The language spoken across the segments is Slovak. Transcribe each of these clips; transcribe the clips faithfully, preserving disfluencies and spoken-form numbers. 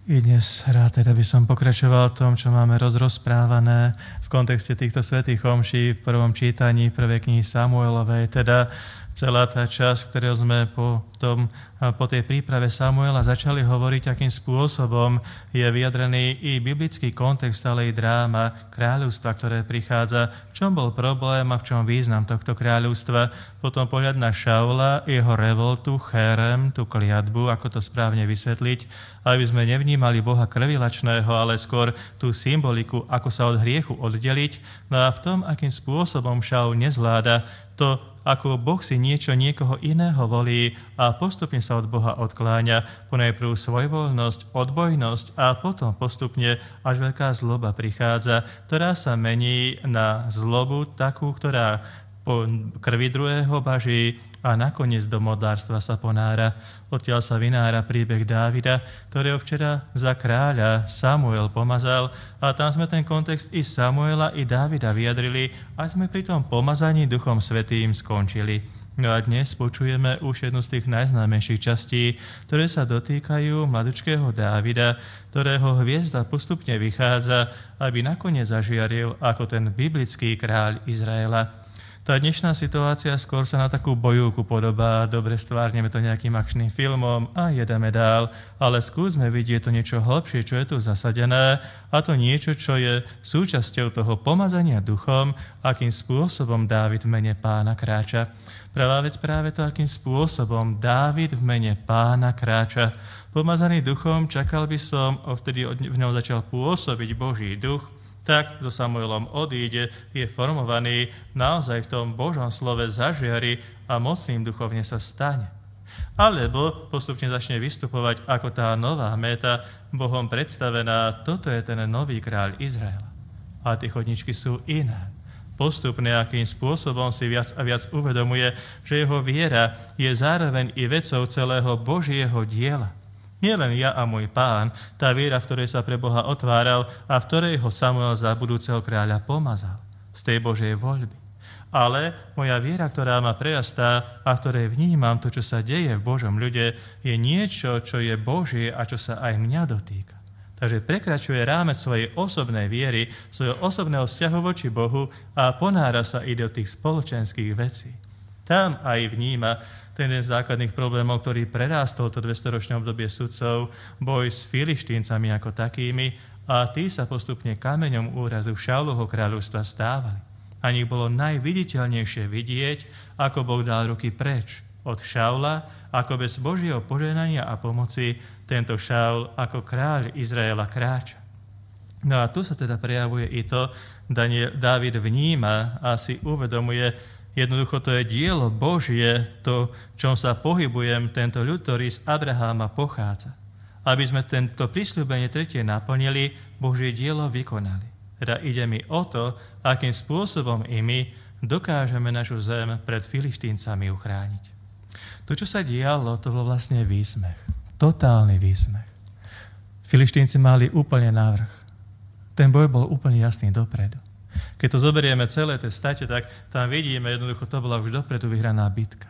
I dnes rád teda by som pokračoval v tom, čo máme rozrozprávané v kontexte týchto svätých omší v prvom čítaní prvej knihy Samuelovej, teda celá tá časť, ktorú sme po, tom, po tej príprave Samuela začali hovoriť, akým spôsobom je vyjadrený i biblický kontext, ale i dráma kráľovstva, ktoré prichádza, v čom bol problém a v čom význam tohto kráľovstva. Potom pohľad na Šaula, jeho revoltu, chérem, tú kliatbu, ako to správne vysvetliť, aby sme nevnímali Boha krvilačného, ale skôr tú symboliku, ako sa od hriechu oddeliť. No a v tom, akým spôsobom Šaul nezvláda to, ako Boh si niečo niekoho iného volí a postupne sa od Boha odkláňa, ponajprv svojvoľnosť, odbojnosť a potom postupne až veľká zloba prichádza, ktorá sa mení na zlobu takú, ktorá po krvi druhého baží a nakoniec do modlárstva sa ponára. Odtiaľ sa vynára príbeh Dávida, ktorého včera za kráľa Samuel pomazal a tam sme ten kontext i Samuela, i Dávida vyjadrili a sme pri tom pomazaní Duchom Svätým skončili. No a dnes počujeme už jednu z tých najznámejších častí, ktoré sa dotýkajú mladučkého Dávida, ktorého hviezda postupne vychádza, aby nakoniec zažiaril ako ten biblický kráľ Izraela. Tá dnešná situácia skôr sa na takú bojúku podobá, dobre stvárneme to nejakým akčným filmom a jedeme dál, ale skúsme vidieť to niečo hlbšie, čo je tu zasadené a to niečo, čo je súčasťou toho pomazania duchom, akým spôsobom Dávid v mene Pána kráča. Pravá vec práve to, akým spôsobom Dávid v mene Pána kráča. Pomazaný duchom, čakal by som, vtedy v ňom začal pôsobiť Boží duch, tak so Samuelom odíde, je formovaný, naozaj v tom Božom slove zažiari a mocným duchovne sa stane. Alebo postupne začne vystupovať ako tá nová méta, Bohom predstavená, toto je ten nový kráľ Izraela. A tie chodničky sú iné. Postupne, akým spôsobom si viac a viac uvedomuje, že jeho viera je zároveň i vecou celého Božieho diela. Nie len ja a môj Pán, tá viera, v ktorej sa pre Boha otváral a v ktorej ho Samuel za budúceho kráľa pomazal z tej Božej voľby. Ale moja viera, ktorá ma prerastá a v ktorej vnímam to, čo sa deje v Božom ľude, je niečo, čo je Božie a čo sa aj mňa dotýka. Takže prekračuje rámec svojej osobnej viery, svojho osobného vzťahu voči Bohu a ponára sa i do tých spoločenských vecí. Tam aj vníma ten jeden z základných problémov, ktorý prerástol to dvestoročné obdobie sudcov, boj s Filištíncami ako takými a tí sa postupne kameňom úrazu Šaulovho kráľovstva stávali. A nich bolo najviditeľnejšie vidieť, ako Boh dal ruky preč od Šaula, ako bez Božieho požehnania a pomoci tento Šaul ako kráľ Izraela kráča. No a tu sa teda prejavuje i to, Daniel, Dávid vníma a si uvedomuje, jednoducho to je dielo Božie, to, čom sa pohybujem, tento ľud, ktorý z Abraháma pochádza. Aby sme tento prisľúbenie tretie naplnili, Božie dielo vykonali. Teda ide mi o to, akým spôsobom i my dokážeme našu zem pred Filištíncami uchrániť. To, čo sa dialo, to bol vlastne výsmech. Totálny výsmech. Filištínci mali úplne navrch. Ten boj bol úplne jasný dopredu. Keď to zoberieme celé tie state, tak tam vidíme, jednoducho to bola už dopredu vyhraná bitka.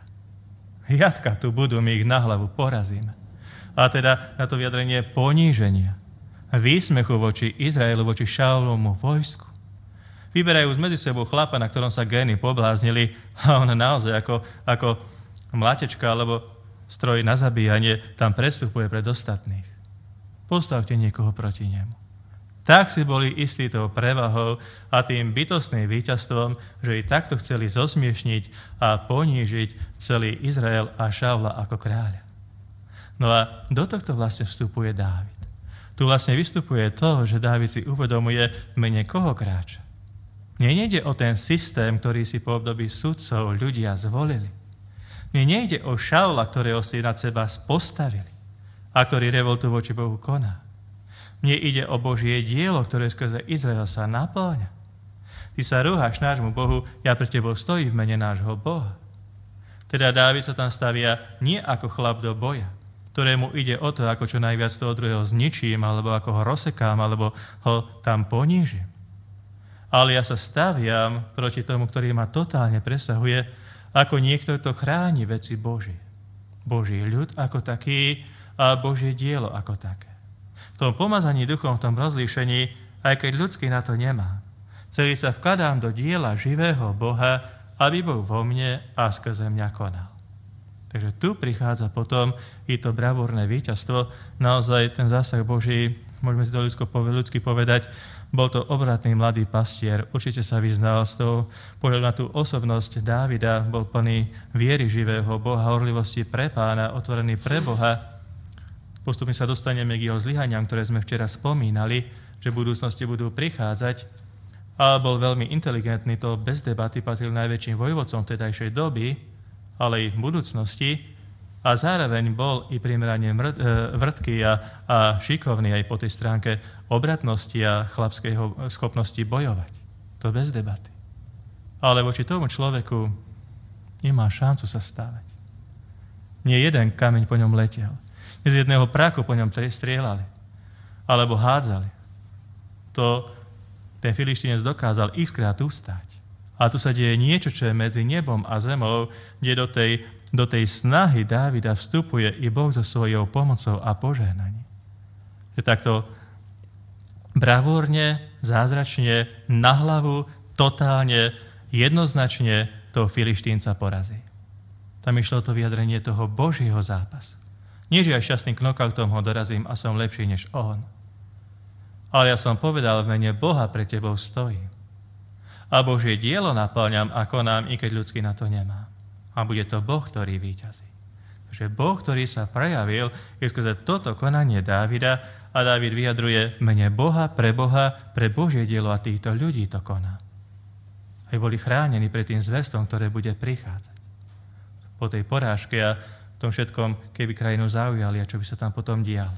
Jatka tu budú, my ich na hlavu porazíme. A teda na to vyjadrenie poníženia, výsmechu voči Izraelu, voči Šaulovmu vojsku. Vyberajú medzi sebou chlapa, na ktorom sa gény pobláznili a on naozaj ako, ako mlatečka alebo stroj na zabíjanie tam prestupuje pred ostatných. Postavte niekoho proti nemu. Tak si boli istí tou prevahou a tým bytostným víťazstvom, že i takto chceli zosmiešniť a ponížiť celý Izrael a Šaula ako kráľa. No a do tohto vlastne vstupuje Dávid. Tu vlastne vystupuje to, že Dávid si uvedomuje, v mene koho kráča. Mne nejde o ten systém, ktorý si po období sudcov ľudia zvolili. Mne nejde o Šaula, ktorého si nad seba postavili a ktorý revoltu voči Bohu koná. Mne ide o Božie dielo, ktoré skrze Izrael sa naplňa. Ty sa rúhaš nášmu Bohu, ja pre tebou stojím v mene nášho Boha. Teda Dávid sa tam stavia nie ako chlap do boja, ktorému ide o to, ako čo najviac toho druhého zničím, alebo ako ho rozsekám, alebo ho tam ponížim. Ale ja sa staviam proti tomu, ktorý ma totálne presahuje, ako niekto, kto chráni veci Božie. Boží ľud ako taký a Božie dielo ako také. v tom pomazaní duchom, v tom rozlíšení, aj keď ľudský na to nemá. Celý sa vkladám do diela živého Boha, aby bol vo mne a skrze mňa konal. Takže tu prichádza potom i to bravúrne víťazstvo. Naozaj ten zásah Boží, môžeme si to ľudsko, ľudsky povedať, bol to obratný mladý pastier. Určite sa vyznal z toho pohľadu na tú osobnosť Dávida, bol plný viery živého Boha, horlivosti pre Pána, otvorený pre Boha. Postupne sa dostaneme k jeho zlyhaniam, ktoré sme včera spomínali, že v budúcnosti budú prichádzať. A bol veľmi inteligentný, to bez debaty patril najväčším vojvodcom vtedajšej doby, ale i v budúcnosti, a zároveň bol i primerane vrtký a, a šikovný aj po tej stránke obratnosti a chlapského schopnosti bojovať. To bez debaty. Ale voči tomu človeku nemá šancu sa stávať. Nie jeden kameň po ňom letel. Nie z jedného práku po ňom strieľali. Alebo hádzali. To ten Filištínec dokázal x-krát ustáť. A tu sa deje niečo, čo je medzi nebom a zemou, kde do tej, do tej snahy Dávida vstupuje i Boh so svojou pomocou a požehnaním. Že takto bravúrne, zázračne, na hlavu, totálne, jednoznačne toho Filištínca porazí. Tam išlo to vyjadrenie toho Božieho zápasu. Nie, že aj šťastným knockoutom ho dorazím a som lepší než on. Ale ja som povedal, v mene Boha pre tebou stojím. A Božie dielo napĺňam a konám, i keď ľudský na to nemá. A bude to Boh, ktorý víťazí. Takže Boh, ktorý sa prejavil, je skrze toto konanie Dávida a Dávid vyjadruje v mene Boha, pre Boha, pre Božie dielo a týchto ľudí to koná. Aj boli chránení pred tým zverstvom, ktoré bude prichádzať. Po tej porážke a tom všetkom, keby krajinu zaujali a čo by sa tam potom dialo.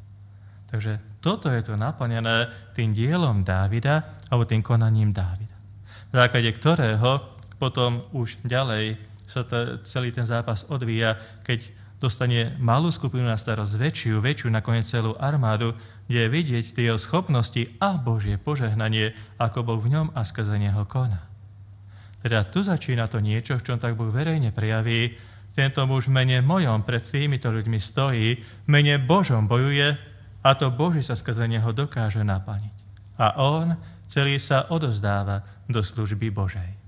Takže toto je to naplnené tým dielom Dávida alebo tým konaním Dávida. V základe ktorého potom už ďalej sa to, celý ten zápas odvíja, keď dostane malú skupinu na starosť väčšiu, väčšiu, nakoniec celú armádu, kde je vidieť tie jeho schopnosti a Božie požehnanie, ako Boh v ňom a skrze neho koná. Teda tu začína to niečo, v čom tak Boh verejne prejaví, tento muž v mene mojom pred týmito ľuďmi stojí, v mene Božom bojuje a to Boží sa skrze neho dokáže naplniť. A on celý sa odovzdáva do služby Božej.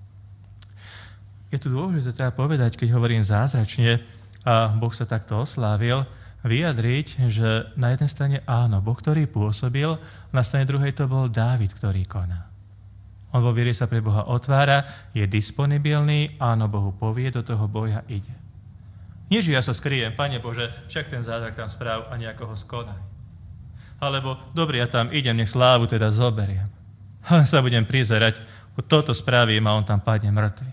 Je tu dôležité teda povedať, keď hovorím zázračne a Boh sa takto oslávil, vyjadriť, že na jednej strane áno, Boh, ktorý pôsobil, na strane druhej to bol Dávid, ktorý koná. On vo viere sa pre Boha otvára, je disponibilný, áno, Bohu povie, do toho boja ide. Nie, že ja sa skryjem, Pane Bože, však ten zázrak tam správ a nejako ho skonaj. Alebo, dobre, ja tam idem, nech slávu teda zoberiem. Len sa budem prizerať, toto spravím a on tam padne mŕtvy.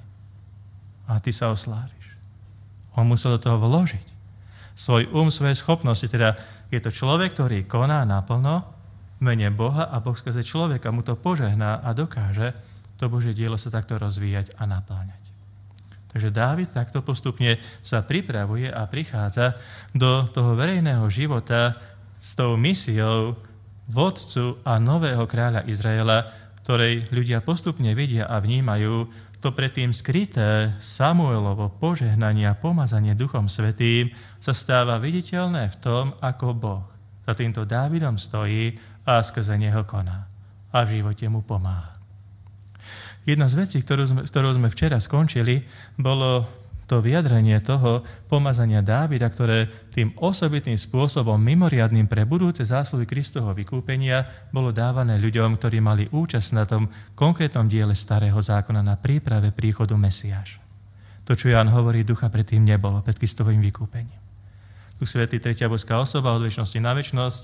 A ty sa osláviš. On musel do toho vložiť svoj um, svoje schopnosti. Teda je to človek, ktorý koná naplno v mene Boha a Boh skrze človeka mu to požehná a dokáže to Božie dielo sa takto rozvíjať a napĺňať. Takže Dávid takto postupne sa pripravuje a prichádza do toho verejného života s tou misiou vodcu a nového kráľa Izraela, ktorej ľudia postupne vidia a vnímajú to predtým skryté Samuelovo požehnanie a pomazanie Duchom Svätým sa stáva viditeľné v tom, ako Boh za týmto Dávidom stojí a skrze neho koná a v živote mu pomáha. Jedna z vecí, ktorú sme, ktorú sme včera skončili, bolo to vyjadrenie toho pomazania Dávida, ktoré tým osobitným spôsobom, mimoriadnym pre budúce zásluhy Kristovho vykúpenia, bolo dávané ľuďom, ktorí mali účasť na tom konkrétnom diele Starého zákona na príprave príchodu Mesiáša. To, čo Ján hovorí, ducha predtým nebolo, pred Kristovým vykúpením. Duch Svätý, tretia božská osoba, od večnosti na večnosť,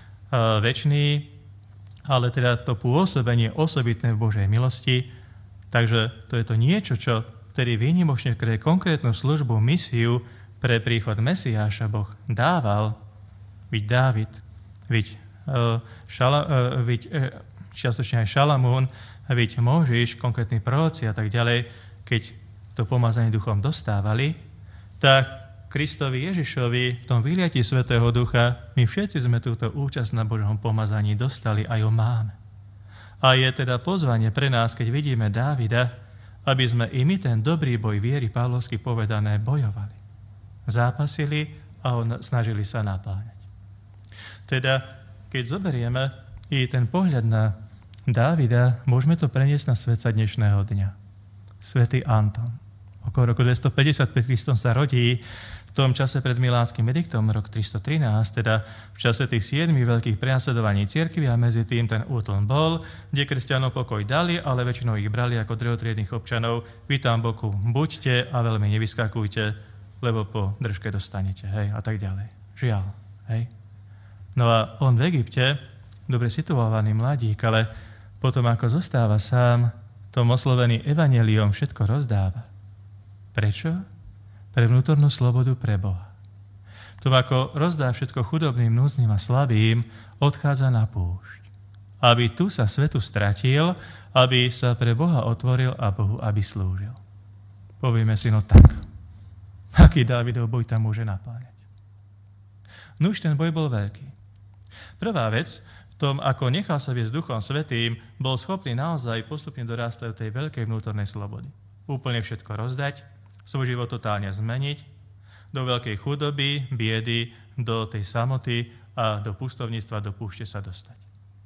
večný, ale teda to pôsobenie osobitné v Božej milosti, takže to je to niečo, čo ktorý výnimočne pre konkrétnu službu, misiu pre príchod Mesiáša Boh dával, byť Dávid, byť, uh, šala, uh, byť uh, čiastočne aj Šalamún, byť Mojžiš, konkrétni proroci a tak ďalej, keď to pomazanie duchom dostávali, tak Kristovi Ježišovi v tom vyliatí Svätého Ducha my všetci sme túto účasť na Božom pomazaní dostali a ju máme. A je teda pozvanie pre nás, keď vidíme Dávida, aby sme i my ten dobrý boj viery, pavlovsky povedané, bojovali. Zápasili a snažili sa napláňať. Teda, keď zoberieme i ten pohľad na Dávida, môžeme to preniesť na svet sa dnešného dňa. Svätý Anton. Okolo roku dvestopäťdesiat pred Kristom sa rodí, v tom čase pred Milánskym ediktom, rok tristotrinásť, teda v čase tých siedmich veľkých prenasledovaní cirkvi, a medzi tým ten útlm bol, kde kresťanov pokoj dali, ale väčšinou ich brali ako druhotriednych občanov. Vy tam boku buďte a veľmi nevyskakujte, lebo po držke dostanete, hej, a tak ďalej. Žiaľ, hej. No a on v Egypte, dobre situovaný mladík, ale potom ako zostáva sám, tom oslovený evanjeliom všetko rozdáva. Prečo? Pre vnútornú slobodu pre Boha. To ako rozdá všetko chudobným, núdznym a slabým, odchádza na púšť. Aby tu sa svetu stratil, aby sa pre Boha otvoril a Bohu aby slúžil. Povieme si, no tak, aký Dávidov boj tam môže napáňať? Nuž ten boj bol veľký. Prvá vec, v tom, ako nechal sa viesť Duchom Svätým, bol schopný naozaj postupne dorastať do tej veľkej vnútornej slobody. Úplne všetko rozdať, svoj život totálne zmeniť, do veľkej chudoby, biedy, do tej samoty a do pustovníctva, do púšte sa dostať.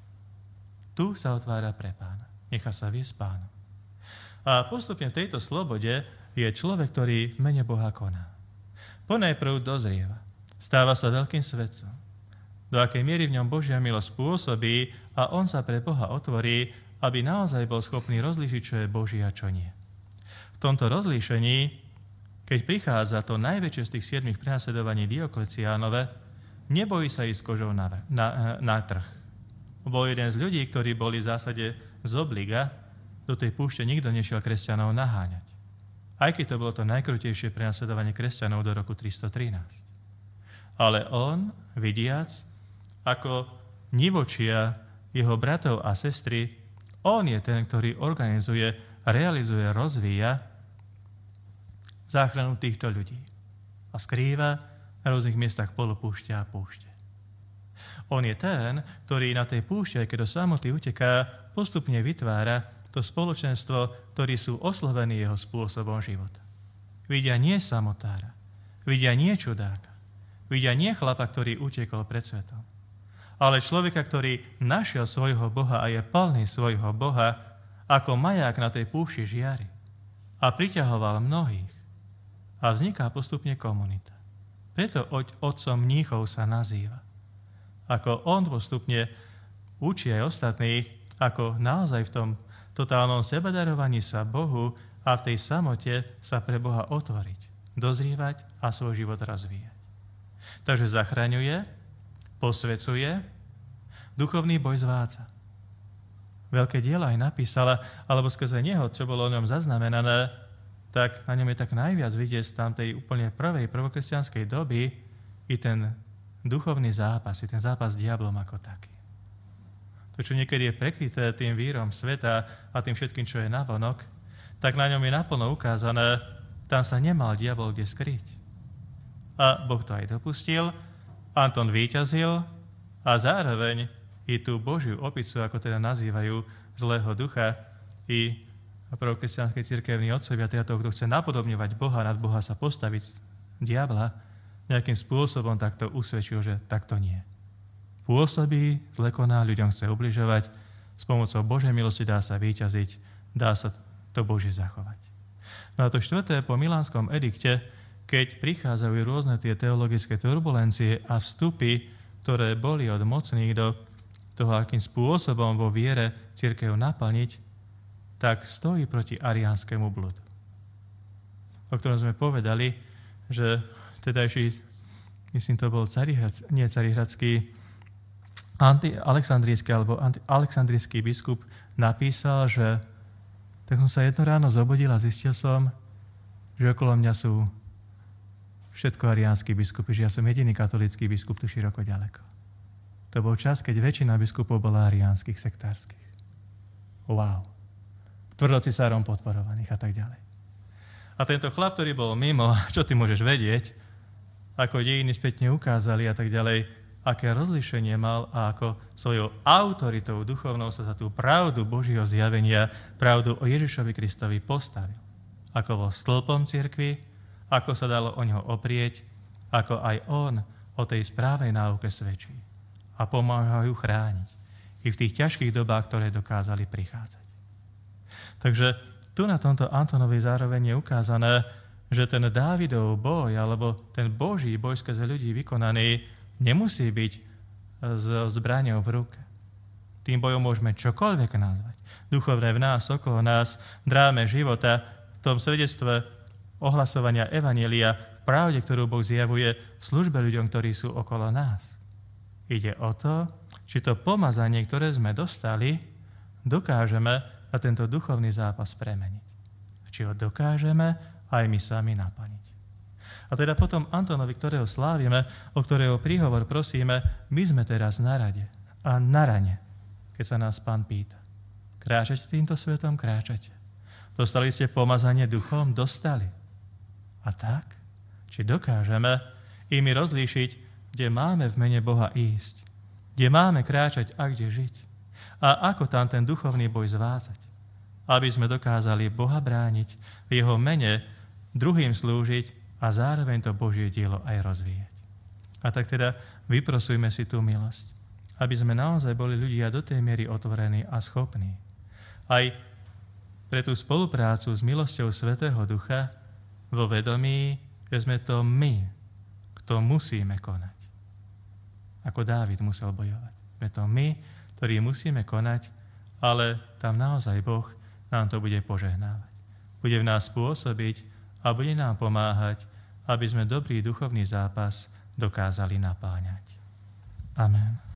Tu sa otvára pre Pána. Nechá sa viesť Pánom. A postupne v tejto slobode je človek, ktorý v mene Boha koná. Ponajprv dozrieva. Stáva sa veľkým svedcom. Do akej miery v ňom Božia milosť pôsobí a on sa pre Boha otvorí, aby naozaj bol schopný rozlíšiť, čo je Boží a čo nie. V tomto rozlíšení, keď prichádza to najväčšie z tých siedmých prenasledovaní Diokleciánove, nebojí sa ísť kožou na, na, na trh. Bol jeden z ľudí, ktorí boli v zásade z obliga, do tej púšte nikto nešiel kresťanov naháňať. Aj keď to bolo to najkrutejšie prenasledovanie kresťanov do roku tristotrinásť. Ale on, vidiac, ako nivočia jeho bratov a sestry, on je ten, ktorý organizuje, realizuje, rozvíja záchranu týchto ľudí a skrýva na rôznych miestach polopúšte a púšte. On je ten, ktorý na tej púšte, keď do samoty uteká, postupne vytvára to spoločenstvo, ktorí sú oslovení jeho spôsobom života. Vidia nie samotára, vidia nie čudáka, vidia nie chlapa, ktorý utiekol pred svetom, ale človeka, ktorý našiel svojho Boha a je plný svojho Boha, ako maják na tej púšti žiari a priťahoval mnohých. A vzniká postupne komunita. Preto otcom mníchov sa nazýva. Ako on postupne učí aj ostatných, ako naozaj v tom totálnom sebadarovaní sa Bohu a v tej samote sa pre Boha otvoriť, dozrievať a svoj život rozvíjať. Takže zachraňuje, posvecuje, duchovný boj zvádza. Veľké diela aj napísala, alebo skrze neho, čo bolo o ňom zaznamenané, tak na ňom je tak najviac vidieť z tamtej úplne prvej prvokresťanskej doby i ten duchovný zápas, i ten zápas s diablom ako taký. To, čo niekedy je prekryté tým vírom sveta a tým všetkým, čo je navonok, tak na ňom je naplno ukázané, tam sa nemal diabol kde skryť. A Boh to aj dopustil, Anton víťazil a zároveň i tú Božiu opicu, ako teda nazývajú zlého ducha, i a prvokresťanskej cirkevní otcovia, teda toho, kto chce napodobňovať Boha, nad Boha sa postaviť diabla, nejakým spôsobom takto usvedčil, že takto nie. Pôsobí, zle koná, ľuďom chce ubližovať, s pomocou Božej milosti dá sa víťaziť, dá sa to Božie zachovať. No a to štvrté, po Milánskom edikte, keď prichádzajú rôzne tie teologické turbulencie a vstupy, ktoré boli od mocných do toho, akým spôsobom vo viere cirkev naplniť, tak stojí proti ariánskému bludu, o ktorom sme povedali, že tedajší, myslím, to bol Carihrad, nie Carihradský, anti-aleksandrijský alebo anti-aleksandrijský biskup napísal, že tak som sa jedno ráno zobudil a zistil som, že okolo mňa sú všetko ariánsky biskupy, že ja som jediný katolícky biskup tu široko ďaleko. To bol čas, keď väčšina biskupov bola ariánskych, sektárskych. Wow. Tvrdocisárom podporovaných a tak ďalej. A tento chlap, ktorý bol mimo, čo ty môžeš vedieť, ako dejiny spätne ukázali a tak ďalej, aké rozlíšenie mal a ako svojou autoritou duchovnou sa za tú pravdu Božieho zjavenia, pravdu o Ježišovi Kristovi postavil. Ako bol stĺpom cirkvi, ako sa dalo o ňoho oprieť, ako aj on o tej správnej náuke svedčí. a pomáhajú chrániť i v tých ťažkých dobách, ktoré dokázali prichádzať. Takže tu na tomto Antonovi zároveň je ukázané, že ten Dávidov boj, alebo ten Boží boj skrze ľudí vykonaný, nemusí byť s zbraňou v ruke. Tým bojom môžeme čokoľvek nazvať. Duchovné v nás, okolo nás, dráme života, v tom svedectve ohlasovania evanjelia, v pravde, ktorú Boh zjavuje v službe ľuďom, ktorí sú okolo nás. Ide o to, či to pomazanie, ktoré sme dostali, dokážeme na tento duchovný zápas premeniť. Či ho dokážeme aj my sami naplniť. A teda potom Antonovi, ktorého slávime, o ktorého príhovor prosíme, my sme teraz na rade a na rane, keď sa nás Pán pýta. Kráčate týmto svetom? Kráčate. Dostali ste pomazanie duchom? Dostali. A tak, či dokážeme i my rozlíšiť, kde máme v mene Boha ísť, kde máme kráčať a kde žiť. A ako tam ten duchovný boj zvádzať. Aby sme dokázali Boha brániť, v jeho mene druhým slúžiť a zároveň to Božie dielo aj rozvíjať. A tak teda vyprosujme si tú milosť, aby sme naozaj boli ľudia do tej miery otvorení a schopní. Aj pre tú spoluprácu s milosťou Svätého Ducha vo vedomí, že sme to my, kto musíme konať. Ako Dávid musel bojovať. Sme to my, ktorí musíme konať, ale tam naozaj Boh nám to bude požehnávať. Bude v nás pôsobiť a bude nám pomáhať, aby sme dobrý duchovný zápas dokázali napáňať. Amen.